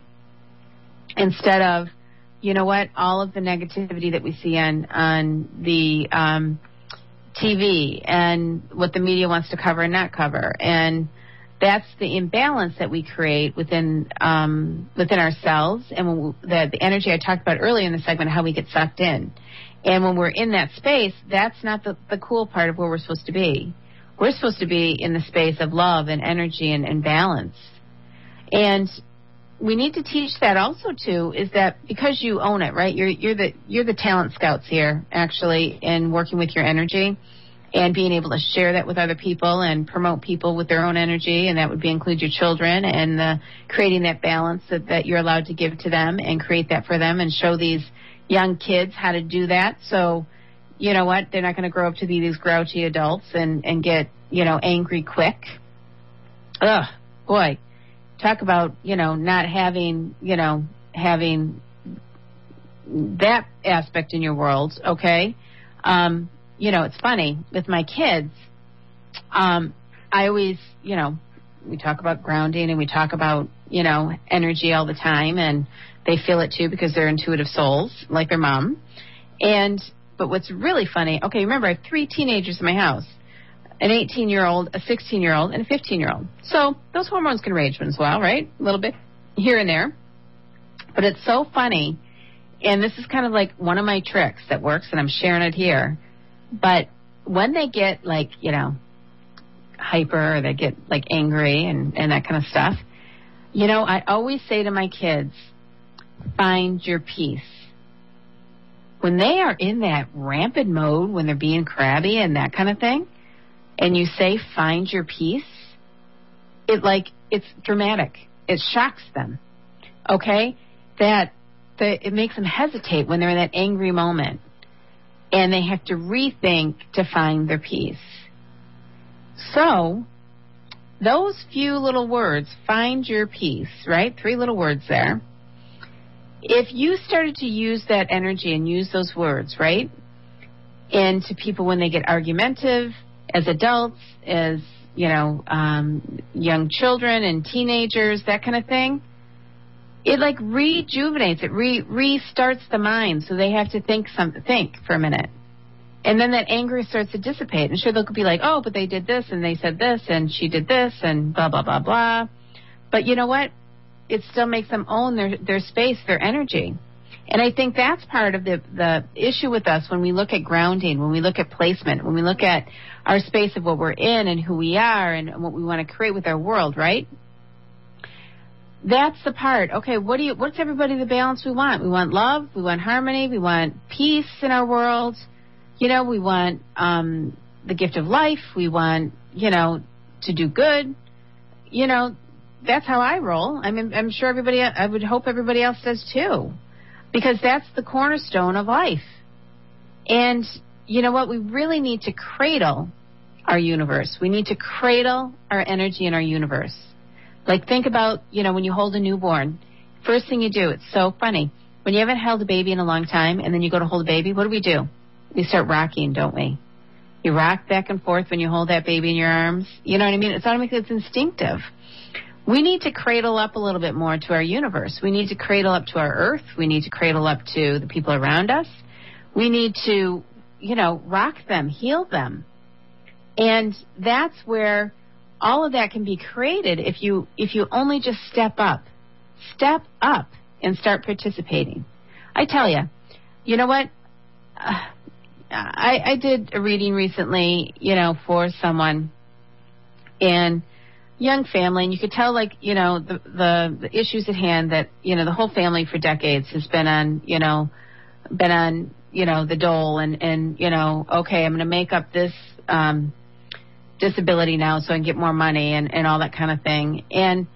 Instead of, you know what, all of the negativity that we see on, on the um, T V and what the media wants to cover and not cover. And that's the imbalance that we create within um, within ourselves, and when we, the, the energy I talked about earlier in the segment, how we get sucked in. And when we're in that space, that's not the, the cool part of where we're supposed to be. We're supposed to be in the space of love and energy and, and balance. And we need to teach that also too, is that because you own it, right? You're you're the you're the talent scouts here, actually, in working with your energy and being able to share that with other people and promote people with their own energy, and that would be include your children, and uh, creating that balance that, that you're allowed to give to them and create that for them and show these young kids how to do that. So, you know what, they're not going to grow up to be these grouchy adults and, and get, you know, angry quick. Ugh, boy, talk about, you know, not having, you know, having that aspect in your world, okay? Um, you know, it's funny, with my kids, um, I always, you know, we talk about grounding and we talk about, you know, energy all the time, and they feel it too because they're intuitive souls, like their mom. And, but what's really funny, okay, remember, I have three teenagers in my house. an eighteen-year-old, a sixteen-year-old, and a fifteen-year-old. So those hormones can range as well, right? A little bit here and there. But it's so funny, and this is kind of like one of my tricks that works, and I'm sharing it here. But when they get, like, you know, hyper, or they get, like, angry and, and that kind of stuff, you know, I always say to my kids, find your peace. When they are in that rampant mode, when they're being crabby and that kind of thing, and you say, find your peace, it, like, it's dramatic. It shocks them, okay? That the, it makes them hesitate when they're in that angry moment, and they have to rethink to find their peace. So, those few little words, find your peace, right? Three little words there. If you started to use that energy and use those words, right, and to people when they get argumentative, as adults, as, you know, um, young children and teenagers, that kind of thing, it, like, rejuvenates, it re- restarts the mind, so they have to think some, think for a minute. And then that anger starts to dissipate. And sure, they'll be like, oh, but they did this, and they said this, and she did this, and blah, blah, blah, blah. But you know what? It still makes them own their, their space, their energy. And I think that's part of the, the issue with us when we look at grounding, when we look at placement, when we look at our space of what we're in and who we are and what we want to create with our world, right? That's the part. Okay, what do you? What's everybody the balance we want? We want love. We want harmony. We want peace in our world. You know, we want um, the gift of life. We want, you know, to do good. You know, that's how I roll. I mean, I'm sure everybody, I would hope everybody else does too, because that's the cornerstone of life. And you know what? We really need to cradle our universe. We need to cradle our energy in our universe. Like, think about, you know, when you hold a newborn, first thing you do, it's so funny. When you haven't held a baby in a long time and then you go to hold a baby, what do we do? We start rocking, don't we? You rock back and forth when you hold that baby in your arms. You know what I mean? It's automatically, it's instinctive. We need to cradle up a little bit more to our universe. We need to cradle up to our earth. We need to cradle up to the people around us. We need to, you know, rock them, heal them. And that's where all of that can be created if you if you only just step up. Step up and start participating. I tell you, you know what? Uh, I, I did a reading recently, you know, for someone, and young family, and you could tell, like, you know, the, the the issues at hand that, you know, the whole family for decades has been on, you know, been on, you know, the dole, and, and you know, okay, I'm going to make up this um, disability now so I can get more money and, and all that kind of thing. And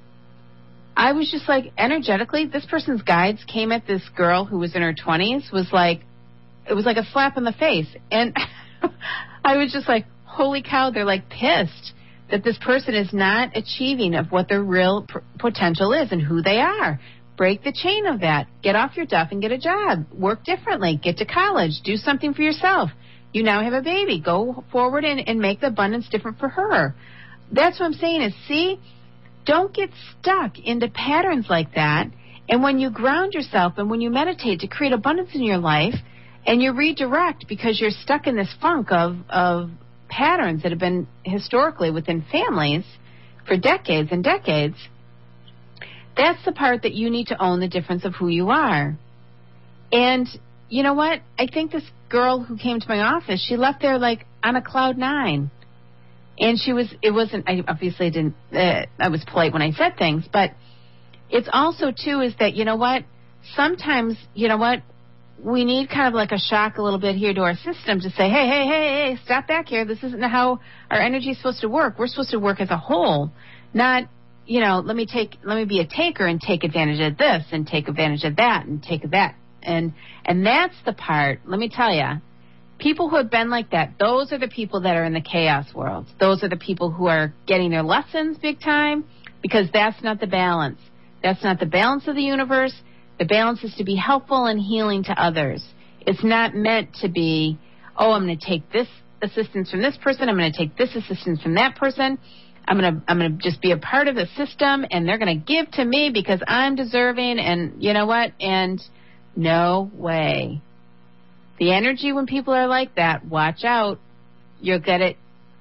I was just like, energetically, this person's guides came at this girl who was in her twenties, was like, it was like a slap in the face. And I was just like, holy cow, they're like pissed that this person is not achieving of what their real p- potential is and who they are. Break the chain of that. Get off your duff and get a job. Work differently. Get to college. Do something for yourself. You now have a baby. Go forward and, and make the abundance different for her. That's what I'm saying is, see, don't get stuck into patterns like that. And when you ground yourself and when you meditate to create abundance in your life, and you redirect because you're stuck in this funk of, of patterns that have been historically within families for decades and decades, that's the part that you need to own the difference of who you are. And you know what? I think this girl who came to my office, she left there like on a cloud nine. And she was, it wasn't, I obviously didn't, uh, I was polite when I said things, but it's also too is that, you know what? Sometimes, you know what? We need kind of like a shock a little bit here to our system to say, hey, hey, hey, hey, stop back here. This isn't how our energy is supposed to work. We're supposed to work as a whole, not, you know, let me take, let me be a taker and take advantage of this and take advantage of that and take that. And, and that's the part, let me tell you, people who have been like that, those are the people that are in the chaos world. Those are the people who are getting their lessons big time, because that's not the balance. That's not the balance of the universe. The balance is to be helpful and healing to others. It's not meant to be, oh, I'm going to take this assistance from this person. I'm going to take this assistance from that person. I'm going to I'm going to just be a part of the system, and they're going to give to me because I'm deserving, and you know what? And no way. The energy when people are like that, watch out. You'll get it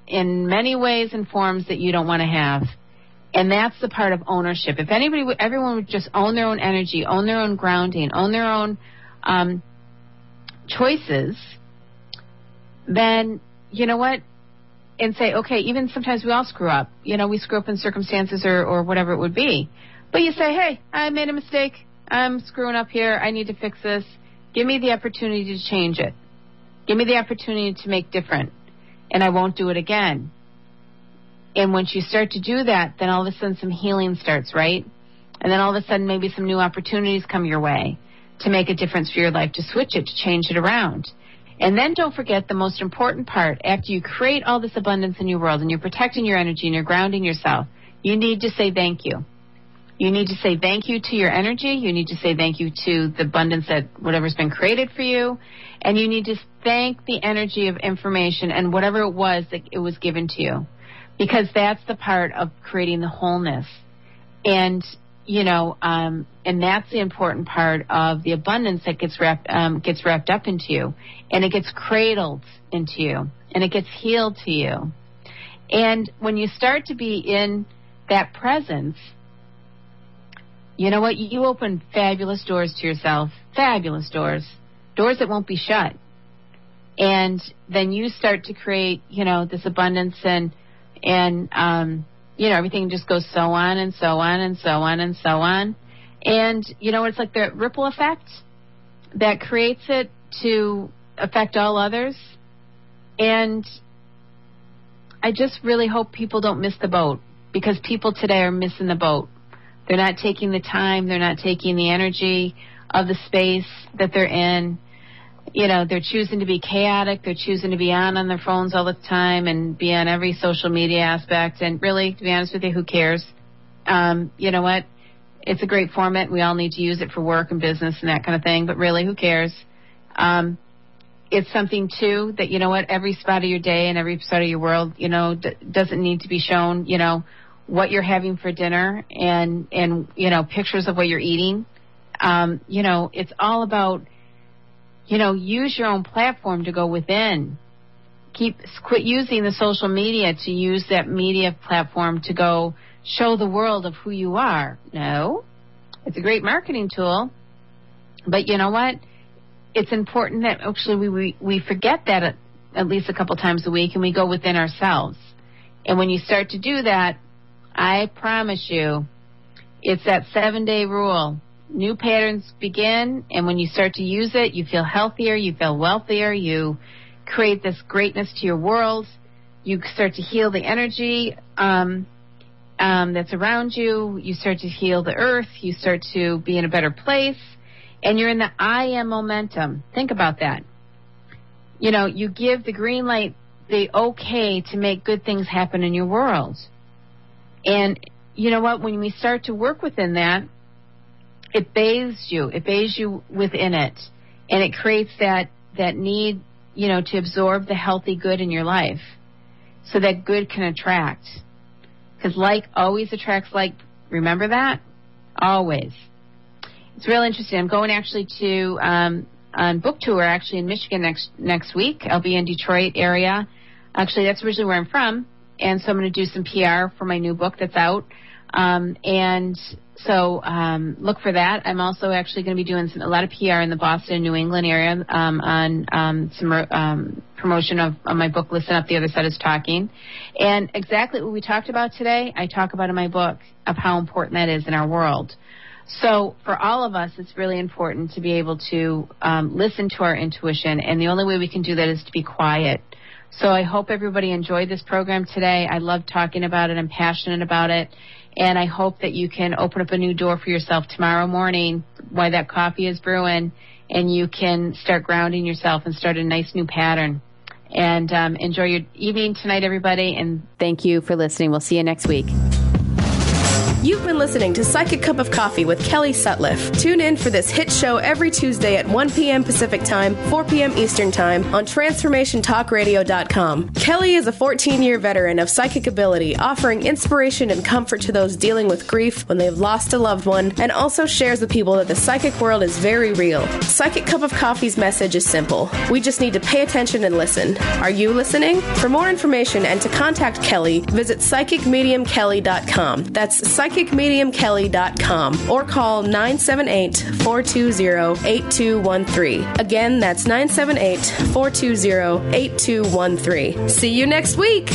in many ways and forms that you don't want to have. And that's the part of ownership. If anybody, would, everyone would just own their own energy, own their own grounding, own their own um, choices, then, you know what, and say, okay, even sometimes we all screw up. You know, we screw up in circumstances or, or whatever it would be. But you say, hey, I made a mistake. I'm screwing up here. I need to fix this. Give me the opportunity to change it. Give me the opportunity to make different. And I won't do it again. And once you start to do that, then all of a sudden some healing starts, right? And then all of a sudden maybe some new opportunities come your way to make a difference for your life, to switch it, to change it around. And then don't forget the most important part. After you create all this abundance in your world and you're protecting your energy and you're grounding yourself, you need to say thank you. You need to say thank you to your energy. You need to say thank you to the abundance that whatever's been created for you. And you need to thank the energy of information and whatever it was that it was given to you. Because that's the part of creating the wholeness. And, you know, um, and that's the important part of the abundance that gets wrapped, um, gets wrapped up into you. And it gets cradled into you. And it gets healed to you. And when you start to be in that presence, you know what? You open fabulous doors to yourself. Fabulous doors. Doors that won't be shut. And then you start to create, you know, this abundance and, and, um, you know, everything just goes so on and so on and so on and so on. And, you know, it's like the ripple effect that creates it to affect all others. And I just really hope people don't miss the boat, because people today are missing the boat. They're not taking the time. They're not taking the energy of the space that they're in. You know, they're choosing to be chaotic. They're choosing to be on on their phones all the time and be on every social media aspect. And really, to be honest with you, who cares? Um, you know what? It's a great format. We all need to use it for work and business and that kind of thing. But really, who cares? Um, it's something, too, that, you know what, every spot of your day and every spot of your world, you know, d- doesn't need to be shown, you know, what you're having for dinner and, and you know, pictures of what you're eating. Um, you know, it's all about, you know, use your own platform to go within. Keep quit using the social media to use that media platform to go show the world of who you are. No, it's a great marketing tool. But you know what? It's important that actually we, we, we forget that at, at least a couple times a week and we go within ourselves. And when you start to do that, I promise you, it's that seven-day rule. New patterns begin, and when you start to use it, you feel healthier, you feel wealthier, you create this greatness to your world, you start to heal the energy um, um, that's around you, you start to heal the earth, you start to be in a better place, and you're in the I am momentum. Think about that. You know, you give the green light, the okay to make good things happen in your world. And you know what? When we start to work within that, it bathes you. It bathes you within it. And it creates that, that need, you know, to absorb the healthy good in your life so that good can attract. Because like always attracts like. Remember that? Always. It's real interesting. I'm going actually to um, on book tour actually in Michigan next next week. I'll be in Detroit area. Actually, that's originally where I'm from. And so I'm going to do some P R for my new book that's out. Um, and so um, look for that. I'm also actually going to be doing some, a lot of P R in the Boston, New England area um, on um, some um, promotion of, of my book, Listen Up, The Other Side Is Talking. And exactly what we talked about today, I talk about in my book of how important that is in our world. So for all of us, it's really important to be able to um, listen to our intuition. And the only way we can do that is to be quiet. So I hope everybody enjoyed this program today. I love talking about it. I'm passionate about it. And I hope that you can open up a new door for yourself tomorrow morning while that coffee is brewing, and you can start grounding yourself and start a nice new pattern. And um, enjoy your evening tonight, everybody. And thank you for listening. We'll see you next week. You've been listening to Psychic Cup of Coffee with Kelly Sutliff. Tune in for this hit show every Tuesday at one p.m. Pacific Time, four p.m. Eastern Time on Transformation Talk Radio dot com. Kelly is a fourteen-year veteran of psychic ability, offering inspiration and comfort to those dealing with grief when they've lost a loved one, and also shares with people that the psychic world is very real. Psychic Cup of Coffee's message is simple. We just need to pay attention and listen. Are you listening? For more information and to contact Kelly, visit psychic medium kelly dot com. That's psychic medium kelly dot com or call nine seven eight, four two zero, eight two one three. Again, that's nine seven eight, four two zero, eight two one three. See you next week.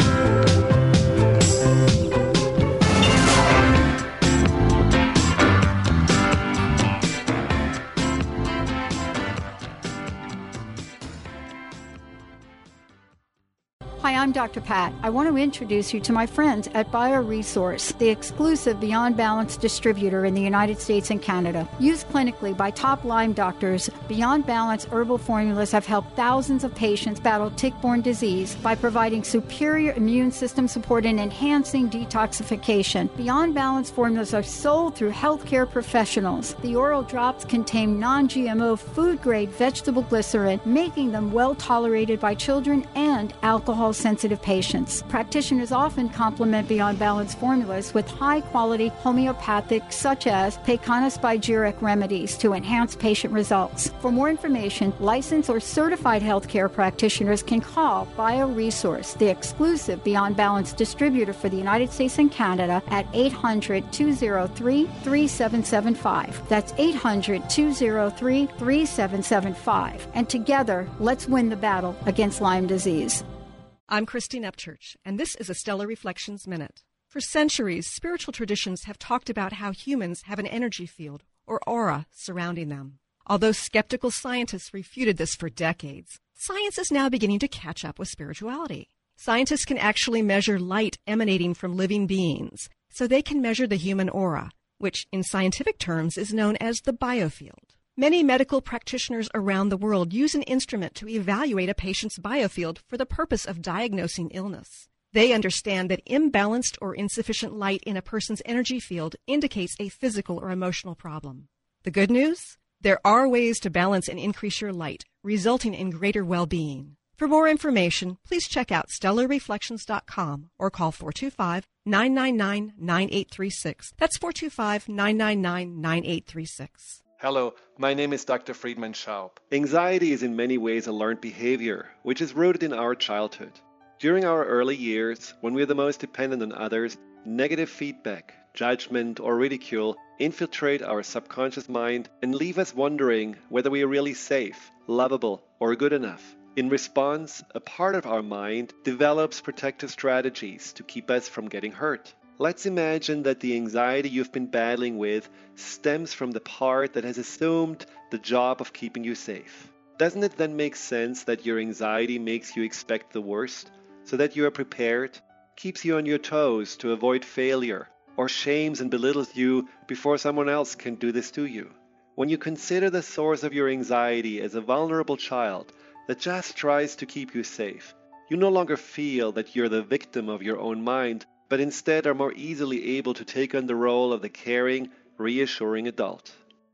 Hi, I'm Doctor Pat. I want to introduce you to my friends at BioResource, the exclusive Beyond Balance distributor in the United States and Canada. Used clinically by top Lyme doctors, Beyond Balance herbal formulas have helped thousands of patients battle tick-borne disease by providing superior immune system support and enhancing detoxification. Beyond Balance formulas are sold through healthcare professionals. The oral drops contain non-G M O food-grade vegetable glycerin, making them well tolerated by children and alcohol sensitive patients. Practitioners often complement Beyond Balance formulas with high-quality homeopathic, such as Pecana-Spigyric remedies to enhance patient results. For more information, licensed or certified healthcare practitioners can call BioResource, the exclusive Beyond Balance distributor for the United States and Canada, at eight hundred, two oh three, three seven seven five. That's eight hundred, two oh three, three seven seven five. And together, let's win the battle against Lyme disease. I'm Christine Upchurch, and this is a Stellar Reflections Minute. For centuries, spiritual traditions have talked about how humans have an energy field, or aura, surrounding them. Although skeptical scientists refuted this for decades, science is now beginning to catch up with spirituality. Scientists can actually measure light emanating from living beings, so they can measure the human aura, which in scientific terms is known as the biofield. Many medical practitioners around the world use an instrument to evaluate a patient's biofield for the purpose of diagnosing illness. They understand that imbalanced or insufficient light in a person's energy field indicates a physical or emotional problem. The good news? There are ways to balance and increase your light, resulting in greater well-being. For more information, please check out stellar reflections dot com or call four two five, nine nine nine, nine eight three six. That's four two five, nine nine nine, nine eight three six. Hello, my name is Doctor Friedman Schaub. Anxiety is in many ways a learned behavior, which is rooted in our childhood. During our early years, when we are the most dependent on others, negative feedback, judgment, or ridicule infiltrate our subconscious mind and leave us wondering whether we are really safe, lovable, or good enough. In response, a part of our mind develops protective strategies to keep us from getting hurt. Let's imagine that the anxiety you've been battling with stems from the part that has assumed the job of keeping you safe. Doesn't it then make sense that your anxiety makes you expect the worst, so that you are prepared, keeps you on your toes to avoid failure, or shames and belittles you before someone else can do this to you? When you consider the source of your anxiety as a vulnerable child that just tries to keep you safe, you no longer feel that you're the victim of your own mind, but instead are more easily able to take on the role of the caring, reassuring adult.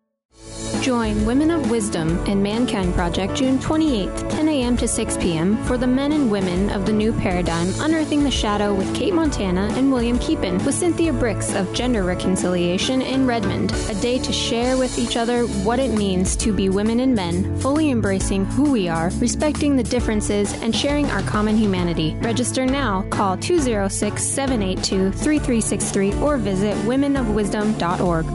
Join Women of Wisdom and Mankind Project June twenty-eighth, ten a.m. to six p.m. for the men and women of the new paradigm, Unearthing the Shadow with Kate Montana and William Keepin, with Cynthia Bricks of Gender Reconciliation in Redmond. A day to share with each other what it means to be women and men, fully embracing who we are, respecting the differences, and sharing our common humanity. Register now. Call two oh six, seven eight two, three three six three or visit women of wisdom dot org.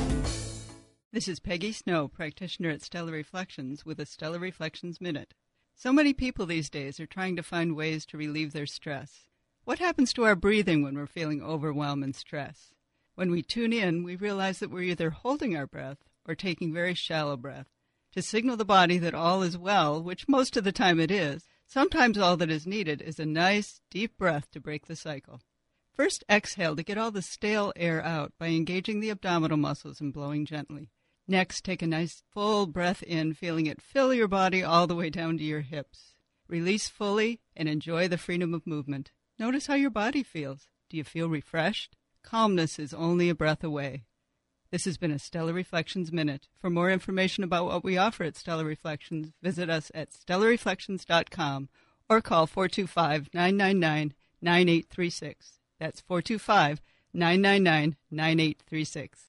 This is Peggy Snow, practitioner at Stellar Reflections, with a Stellar Reflections Minute. So many people these days are trying to find ways to relieve their stress. What happens to our breathing when we're feeling overwhelm and stress? When we tune in, we realize that we're either holding our breath or taking very shallow breath to signal the body that all is well, which most of the time it is. Sometimes all that is needed is a nice, deep breath to break the cycle. First, exhale to get all the stale air out by engaging the abdominal muscles and blowing gently. Next, take a nice full breath in, feeling it fill your body all the way down to your hips. Release fully and enjoy the freedom of movement. Notice how your body feels. Do you feel refreshed? calmness is only a breath away. This has been a Stellar Reflections Minute. For more information about what we offer at Stellar Reflections, visit us at stellar reflections dot com or call four two five, nine nine nine, nine eight three six. That's four two five, nine nine nine, nine eight three six.